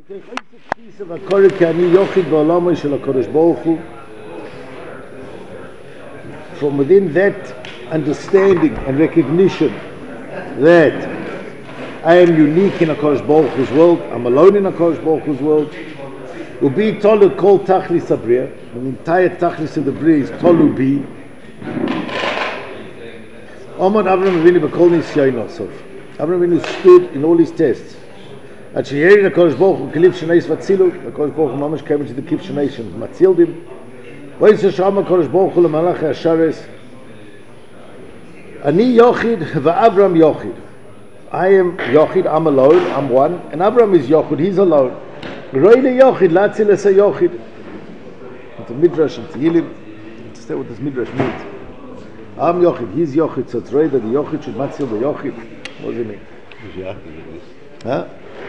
piece of Akori Kani Yochid Ba'olamai Shel HaKadosh Baruch Hu. From within that understanding and recognition that I am unique in HaKadosh Baruch Hu's world, I'm alone in HaKadosh Baruch Hu's world. Ubi Tolu Kol Tachlis HaBriya, the entire Tachlis of the Bria is Tolu Bi. Omar Avram Avinu B'Kol Nisyayin Osov. Avram Avinu stood in all his tests. At Sheyeri HaKadosh Baruch Hu Kelif Shenais Vatzilu, HaKadosh Baruch Hu Mamash came into the Kif Shenation, Matziled him. Vayis Hashem HaKadosh Baruch Hu L'Malachei HaShares. Ani Yochid V'Avram Yochid. I am Yochid, I'm alone, I'm one, and Avram is Yochid, he's alone. Roile Yochid, Latzil Esa Yochid. It's a Midrash in Tehillim. Understand what this Midrash means. I'm Yochid, he's Yochid, so it's right that the Yochid should Matzil the Yochid. What does it mean? Huh?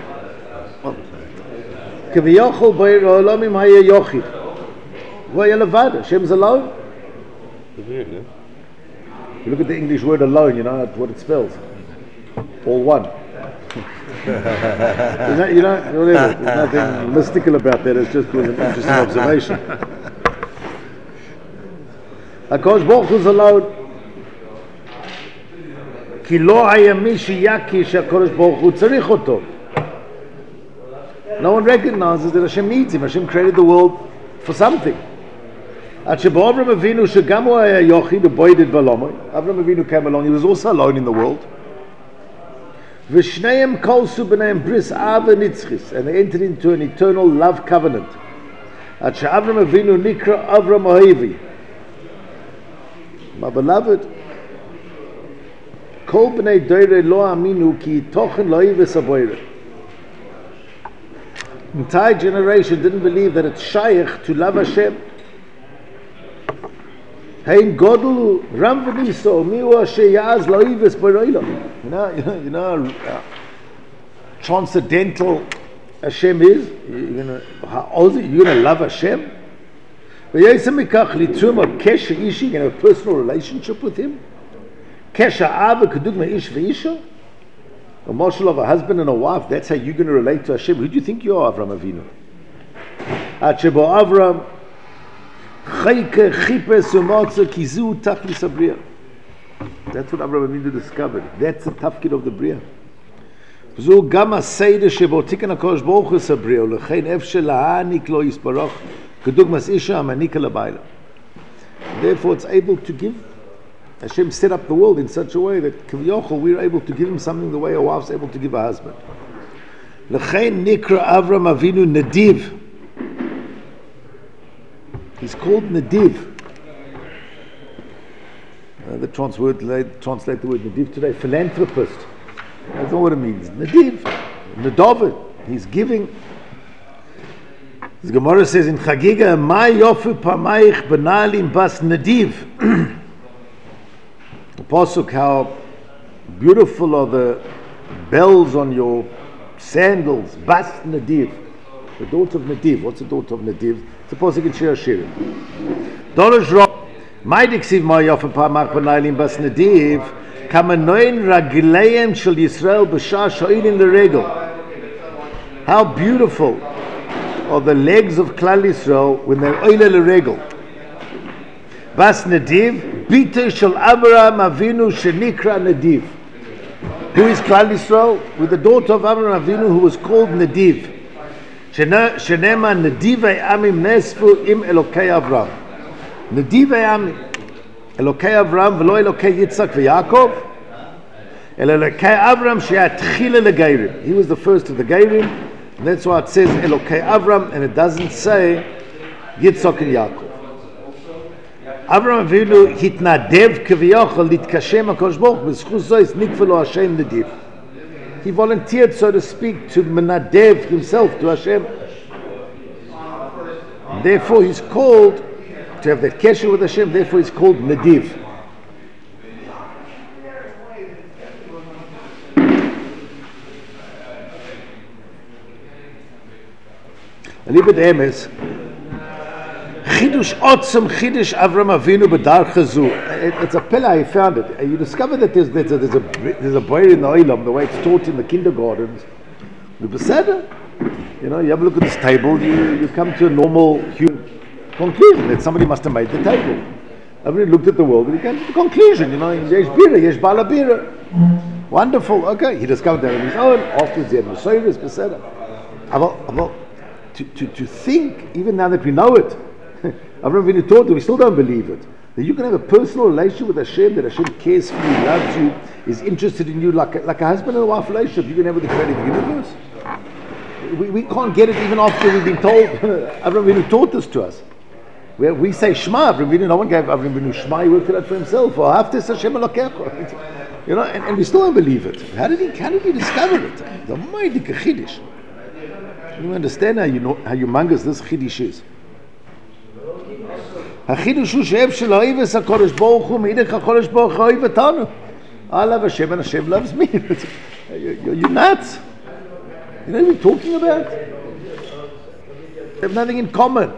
K'viyochol B'ir Olamim Haya Yochid. V'Haya Levad, Hashem's alone. If you look at the English word alone, you know what it spells. All one. Whatever. There's nothing mystical about that. It's just an interesting observation. HaKadosh Baruch Hu is alone. Ki lo haya mi sheyakish HaKadosh Baruch Hu tzarich oto. No one recognizes that Hashem needs him. Hashem created the world for something. At Avram Avinu shegam hu haya yochid uboided b'olamai. Avram Avinu came along. He was also alone in the world. V'shneim kolsu b'neim bris ava nitzchis, and they entered into an eternal love covenant. At Avram Avinu nikra Avram Ohevi. My beloved, kol b'nei doire lo aminu ki tochen lo yives aboire. Entire generation didn't believe that it's shaykh to love Hashem. Hein godlu ram v'niso miu asher ya'az lo yives b'roilo. You know transcendental Hashem is. You're gonna love Hashem. V'yesem mikach litzum or kesha ishi, you have a personal relationship with Him. Kesha ava kedugma ish v'isha. A marshal of a husband and a wife. That's how you're going to relate to Hashem. Who do you think you are, Avram Avinu? Achebo Avram chayke chipes umatza kizu tachlis habriya. That's what Avram Avinu discovered. That's the tafkid of the Bria. V'zu gam ha'seida shebo tikkun HaKadosh Baruch Hu habriya u'lechein efshel la'anik lo yisparach kedugmas isha ha'manika labayla. Therefore, it's able to give. Hashem set up the world in such a way that K'viyochol, we're able to give him something the way a wife's able to give a husband. L'chein nikra Avram Avinu Nadiv. He's called Nadiv. The translate the word Nadiv today, philanthropist. That's not what it means. Nadiv, Nadavid. He's giving. The Gemara says in Chagiga, Ma yofu pamaich benalim bas Nadiv. The Pasuk, how beautiful are the bells on your sandals. Bas Nadiv, the daughter of Nadiv. What's the daughter of Nadiv? It's a Pasuk in Shir Hashirim. Dolosh Rob, my dixiv ma yofa pamach b'nailim bas Nadiv, kamanoin ragleim shel Yisrael b'shah sho'ilin l'regel. How beautiful are the legs of Klal Yisrael when they're oile l'regel. Bas Nadiv, Bita shel Avraham Avinu shenikra Nadiv. Who is Klal Yisrael? With the daughter of Avraham Avinu who was called Nadiv. Shenema Nadivei Amim Nesfu im Elokei Avraham. Nadivei Amim Elokei Avraham v'lo Elokei Yitzchak v'Yaakov El Elokei Avraham she'atchila legeirim. He was the first of the Geirim, and that's why it says Elokei Avraham and it doesn't say Yitzchak and Yaakov. Avram Avinu hitnadev k'viyochol litkashem HaKadosh Baruch Hu b'zchus zo is nikva lo Hashem nadiv. He volunteered, so to speak, to menadev himself to Hashem. And therefore, he's called to have that kesher with Hashem. Therefore, he's called nadiv. Liebe Emes. Chidush Otzum Chidush Avram Avinu B'dar Chazu. It's a pillar. He found it. You discover that there's a boy in the Olam, the way it's taught in the kindergartens. The Beseder. You know, you have a look at this table, you come to a normal human conclusion that somebody must have made the table. Everybody looked at the world and he came to the conclusion, you know, yesh bira, yesh bala bira. Wonderful, okay. He discovered that on his own. Afterwards he had Messiahs, etc. To think, even now that we know it, I've never been taught it, we still don't believe it, that you can have a personal relationship with Hashem, that Hashem cares for you, loves you, is interested in you like a husband and a wife relationship you can have with the creator of the universe. We can't get it even after we've been told. I've never been taught this to us. We say Shema, no one gave Avram Avinu Shema, he worked it out for himself. Or Haftes Hashem Elokecha. You know, and we still don't believe it. How did he discover it? The mighty Chiddush. You understand how humongous this Chiddush is. HaChiddush hu she'ev shel ha'oivas HaKadosh Baruch Hu meidach HaKadosh Baruch Hu oiv otanu. I love Hashem and Hashem loves me. You're nuts. You know what we're talking about? They have nothing in common.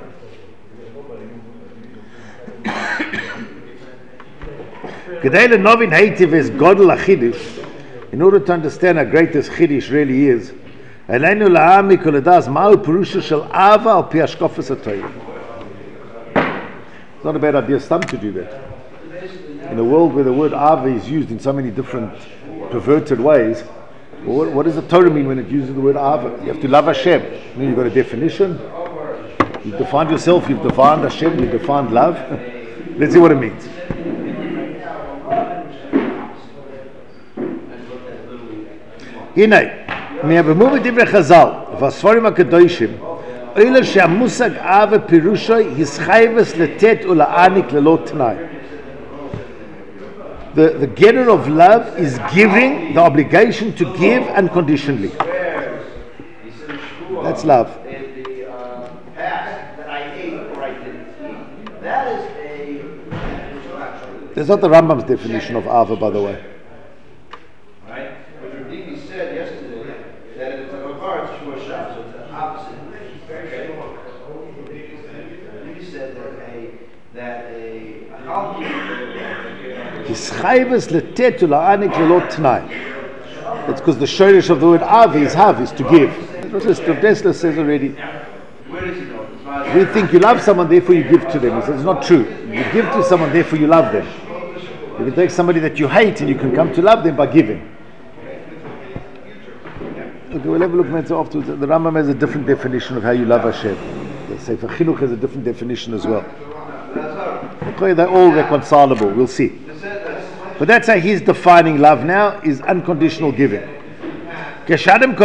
In order to understand how great this Chiddush really is, it's not a bad idea to do that. In a world where the word Ava is used in so many different perverted ways, what does the Torah mean when it uses the word Ava? You have to love Hashem. You've got a definition. You've defined yourself, you've defined Hashem, you've defined love. Let's see what it means. הנה, מהבמור בדברי חז"ל והספרים הקדושים, אלה שהמושג אהבה פירושו ישחייבס לתת ולהעניק ללא תנאי. The getter of love is giving, the obligation to give unconditionally. That's love. That's not the Rambam's definition of Ava, by the way. That's because the shorish of the word Av is Hav, is to give. That's what Rav Dessler says already. We think you love someone, therefore you give to them. He says it's not true. You give to someone, therefore you love them. You can take somebody that you hate and you can come to love them by giving. Okay, we'll have a look afterwards. The Rambam has a different definition of how you love Hashem. The Sefer Chinuch has a different definition as well. Okay, they're all reconcilable, we'll see. But that's how he's defining love now, is unconditional giving. When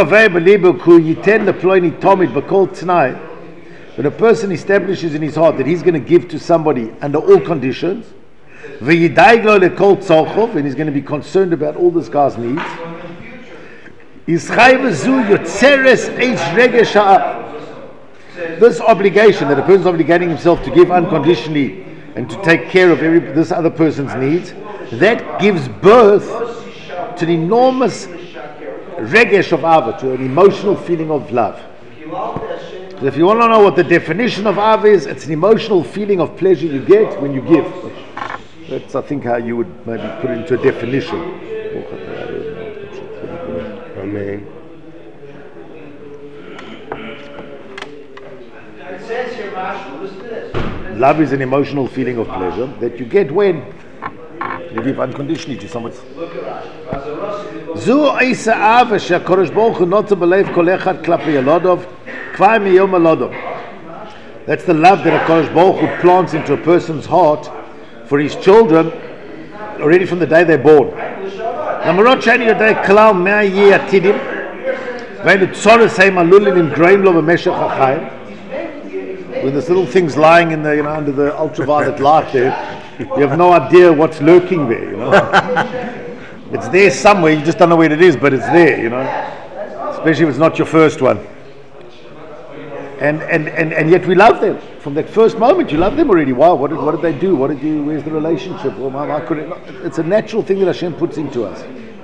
a person establishes in his heart that he's going to give to somebody under all conditions, and he's going to be concerned about all this guy's needs, this obligation that a person is obligating himself to give unconditionally and to take care of this other person's needs, that gives birth to an enormous regesh of Ava, to an emotional feeling of love. So if you want to know what the definition of Ava is, it's an emotional feeling of pleasure you get when you give. That's, I think, how you would maybe put it into a definition. Amen. It says here, Marshall, listen to this. Love is an emotional feeling of pleasure that you get when you give unconditionally to someone. Zu Isa Ava sheHaKadosh Baruch Hu notza b'leiv kol echad klapi yolodov kvar miyom halodov. That's the love that HaKadosh Baruch Hu plants into a person's heart for his children already from the day they're born. Namorot sheni yodei klal mea yeh atidim ve'enu tzoros heim alulim im groim lo b'meshech hachayim. When there's little things lying in the, under the ultraviolet light there, you have no idea what's lurking there, It's there somewhere, you just don't know where it is, but it's there, Especially if it's not your first one. And yet we love them. From that first moment, you love them already. Wow, what did they do? Where's the relationship? Well, how could it? It's a natural thing that Hashem puts into us.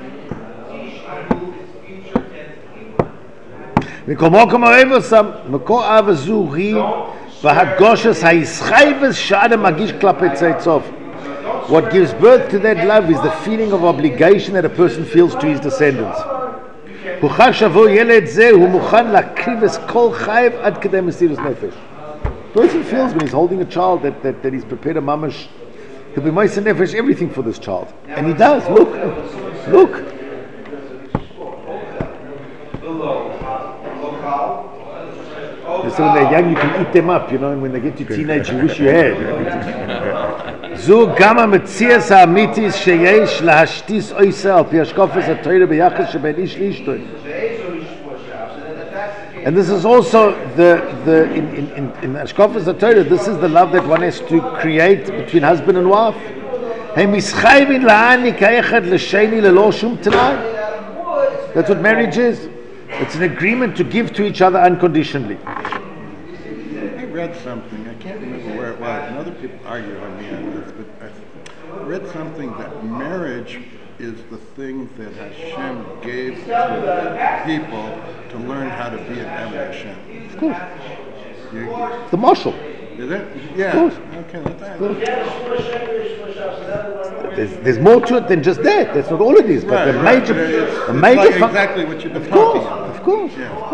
What gives birth to that love is the feeling of obligation that a person feels to his descendants. הוא חש עבור ילד זה, הוא מוכן להקריב את כל חייו עד כדי מסירות נפש. Person feels when he's holding a child that he's prepared a mamash, he'll be moist nefesh everything for this child. And he does, look. So when they're young, you can eat them up, and when they get to teenage, you wish you had. זו גם המציאס האמיתיס שיש להשתיס אויסה על פי השקופת התורה ביחס שבין איש לאשתו. And this is also in Ashkafas Torah, this is the love that one has to create between husband and wife. That's what marriage is. It's an agreement to give to each other unconditionally. I read something, I can't remember where it was, and other people argue on me on this, but I read something that marriage is the thing that Hashem gave to people to learn how to be an Eved Hashem. Of course. The marshal. Is it? Yeah. Of course. Okay, there's more to it than just that. That's not all it is. But the major like exactly what you've been talking about. Of course.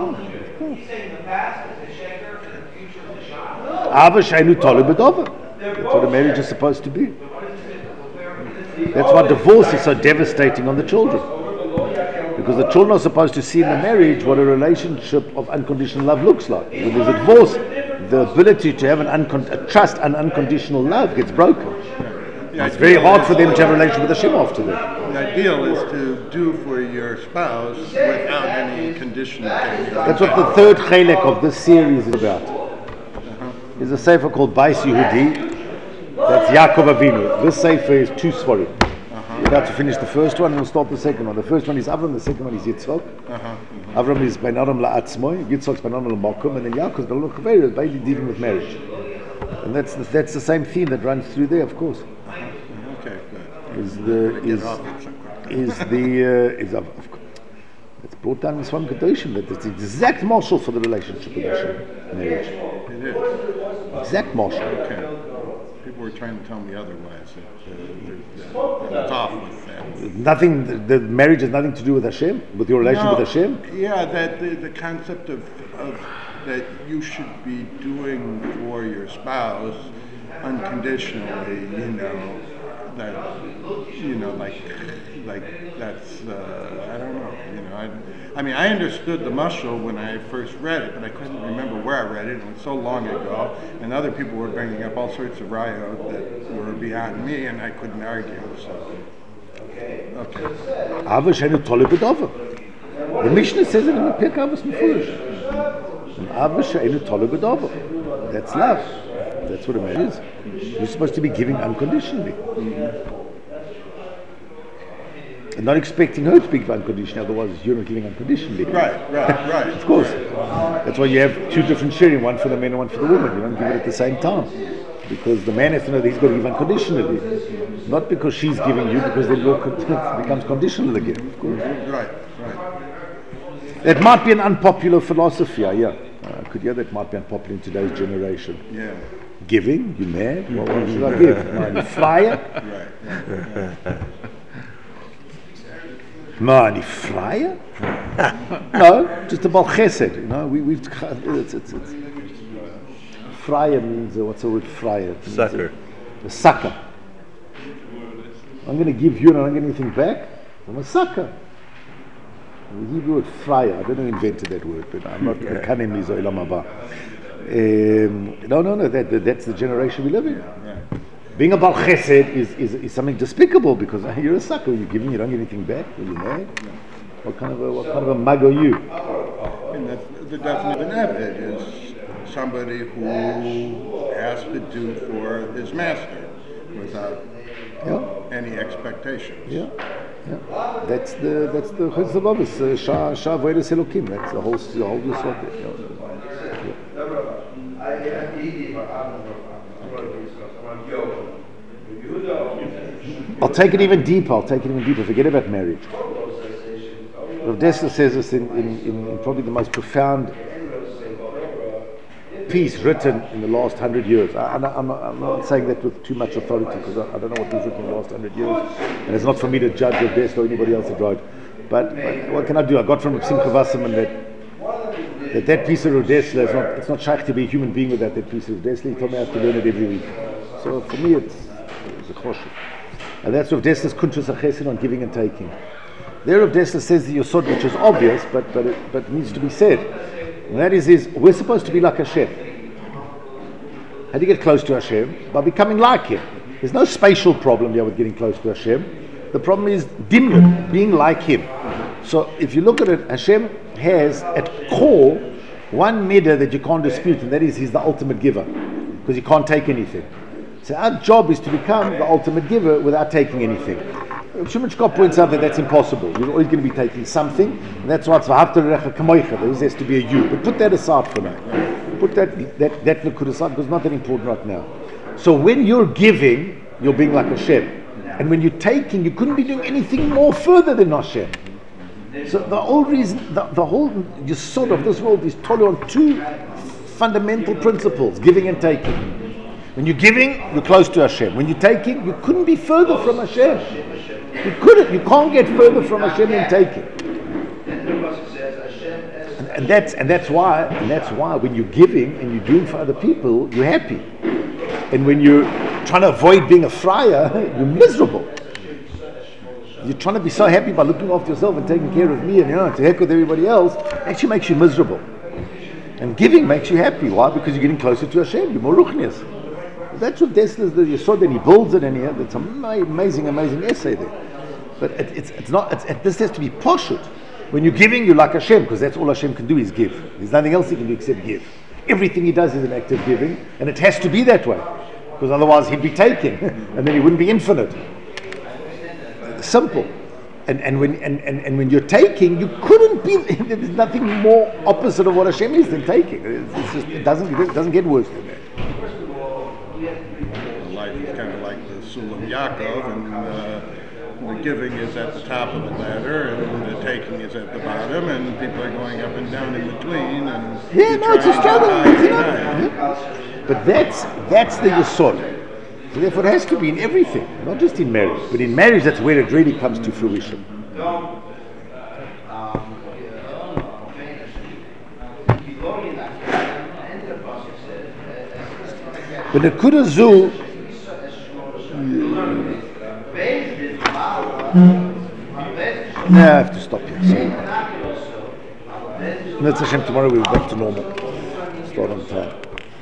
That's what a marriage is supposed to be. That's why divorce is so devastating on the children. Because the children are supposed to see in the marriage what a relationship of unconditional love looks like. When there's a divorce, the ability to have a trust and unconditional love gets broken. It's very hard for them to have a relationship with Hashem after that. The ideal is to do for your spouse without any condition. That's what the third chelek of this series is about. There's a sefer called Bais Yehudi. That's Yaakov Avinu. This sefer is two svarim. We're about to finish the first one and we'll start the second one. The first one is Avram, the second one is Yitzchak. Avram is Ben Adam La'atzmoi, Yitzchak is Ben Adam La'makom, and then Yaakov is Ben Adam La'chaveru, basically dealing with marriage. And that's the same theme that runs through there, of course. Okay, good. It's brought down in Svam Kedoshim that it's the exact marshal for the relationship with Hashem, marriage. It is. Exact marshal. Okay. People were trying to tell me otherwise. It's off with that. Nothing. The marriage has nothing to do with Hashem, with your relationship with Hashem. Yeah, that the concept of that you should be doing for your spouse unconditionally. Like that's I don't know. I mean, I understood the mashal when I first read it, but I couldn't remember where I read it. It was so long ago, and other people were bringing up all sorts of rayot that were beyond me, and I couldn't argue. So, okay. Aber sheinu tolle bedova. The Mishnah says it in the Pirkei Avos Mefurish. Aber sheinu tolle bedova. That's love. That's what a marriage is. You're supposed to be giving unconditionally. And not expecting her to give unconditionally, otherwise you're not giving unconditionally. Right. Of course. That's why you have two different sharing, one for the man and one for the woman. You don't give it at the same time. Because the man has to know that he's got to give unconditionally. Not because she's giving you, because then it becomes conditional again. Of course. Right. That might be an unpopular philosophy, yeah. Could hear that might be unpopular in today's generation. Yeah. Giving? You mad? What should I give? Money flyer? Right. Money flyer? No, just about chesed. It's fryer means what's the word fryer? Sucker. A sucker. I'm going to give you and I don't get anything back. I'm a sucker. The Hebrew word fryer. I don't know who invented that word, but I'm not a kanem mizoilam haba. No. That's the generation we live in. Being a Baal Chesed is something despicable because you're a sucker. You're giving, you don't get anything back. Are you mad? What kind of a mug are you? And that's the definition of it is somebody who has to do for his master without any expectations. Yeah. That's the Chesed Shah Vodas Elokim. That's the whole subject. I'll take it even deeper. Forget about marriage. Rav Dessler says this in probably the most profound piece written in the last 100 years. I'm not saying that with too much authority because I don't know what he's written in the last 100 years, and it's not for me to judge Rav Dessler or anybody else that wrote. But what can I do? I got from Simcha Wasserman that piece of Rudesla, it's not shaykh to be a human being without that piece of Rudesla. He told me I have to learn it every week. So for me it's a choshev. And that's Rav Desla's Kuntrus HaChesed on giving and taking. There Rav Desla says the Yosod, which is obvious, but it needs to be said. And that is we're supposed to be like Hashem. How do you get close to Hashem? By becoming like Him. There's no spatial problem here with getting close to Hashem. The problem is dimnut, being like Him. So if you look at it, Hashem has at core one midah that you can't dispute, and that is He's the ultimate giver, because He can't take anything. So our job is to become the ultimate giver without taking anything. Shimon Shkop points out that that's impossible. You're always going to be taking something, and that's why it's v'ahavta l'recha kamoicha. There always has to be a you. But put that aside for now. Put that likud aside, because it's not that important right now. So when you're giving, you're being like Hashem. And when you're taking, you couldn't be doing anything more further than Hashem. So the whole reason, the whole yesod of this world is totally on two fundamental principles, giving and taking. When you're giving, you're close to Hashem. When you're taking, you couldn't be further from Hashem. You couldn't. You can't get further from Hashem than taking. And that's why when you're giving and you're doing for other people, you're happy. And when you're trying to avoid being a friar, you're miserable. You're trying to be so happy by looking after yourself and taking care of me and to heck with everybody else, actually makes you miserable. And giving makes you happy. Why? Because you're getting closer to Hashem. You're more ruchnias. That's what Desla's the Yesod, and he builds it, and it's an amazing essay there. But it's not. This has to be poshut. When you're giving, you're like Hashem, because that's all Hashem can do is give. There's nothing else He can do except give. Everything He does is an act of giving, and it has to be that way, because otherwise He'd be taking, and then He wouldn't be infinite. Simple. And when you're taking, you couldn't be. There's nothing more opposite of what Hashem is than taking. It doesn't get worse than that. Life is kind of like the Sulam Yaakov, and the giving is at the top of the ladder, and the taking is at the bottom, and people are going up and down in between. And it's a struggle. But that's the yesod. So therefore, it has to be in everything, not just in marriage. But in marriage, that's where it really comes to fruition. But the Kudazu. I have to stop here. So. That's Hashem. Tomorrow we'll be back to normal. Start on time.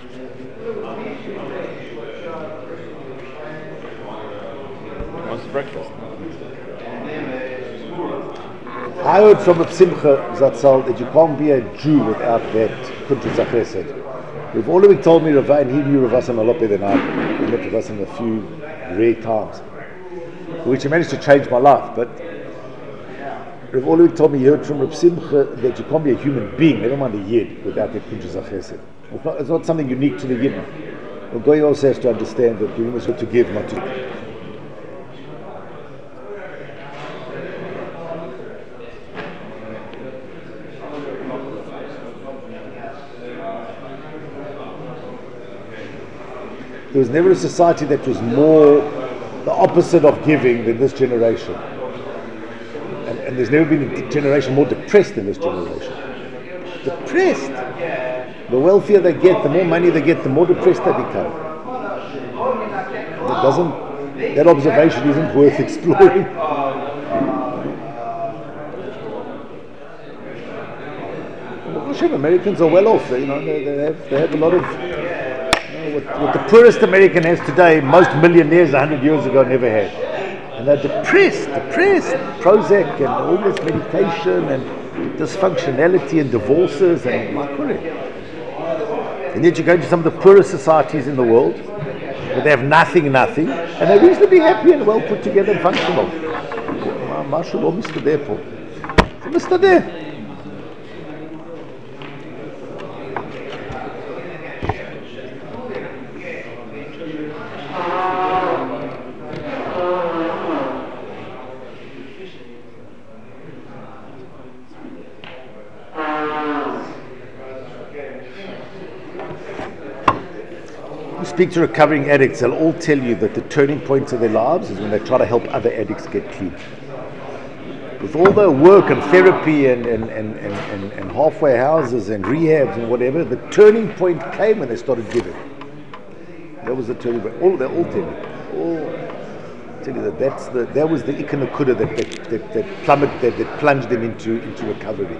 What's the breakfast? I heard from a Simcha Zatzal that you can't be a Jew without that Kuntrus HaChesed. Rav Orlovik told me Rav, and he knew Rav Hassan a lot better than I did. He met Rav Hassan a few rare times, which managed to change my life. But Rav Orlovik told me he heard from Rav Simcha that you can't be a human being, never mind a Yid, without that Kuntrus HaChesed. It's not something unique to the Yidden. The Goy also has to understand that you always have to give, not to. There was never a society that was more the opposite of giving than this generation. And there's never been a generation more depressed than this generation. Depressed! The wealthier they get, the more money they get, the more depressed they become. That observation isn't worth exploring. Americans are well off. They have a lot of. What the poorest American has today, most millionaires 100 years ago never had. And they're depressed, Prozac and all this medication and dysfunctionality and divorces and and yet you go to some of the poorest societies in the world where they have nothing, and they're reasonably happy and well put together and functional. Marshall or Mr. Depot. Mr. There. Speak to recovering addicts, they'll all tell you that the turning point of their lives is when they try to help other addicts get clean. with all the work and therapy and halfway houses and rehabs and whatever, the turning point came when they started giving. That was the turning point. They're all telling you. Tell you that was the ikanakuda that plunged them into recovery.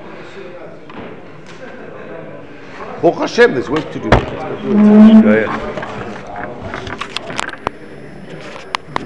Baruch Hashem, there's work to do. Let's go do it. Go ahead.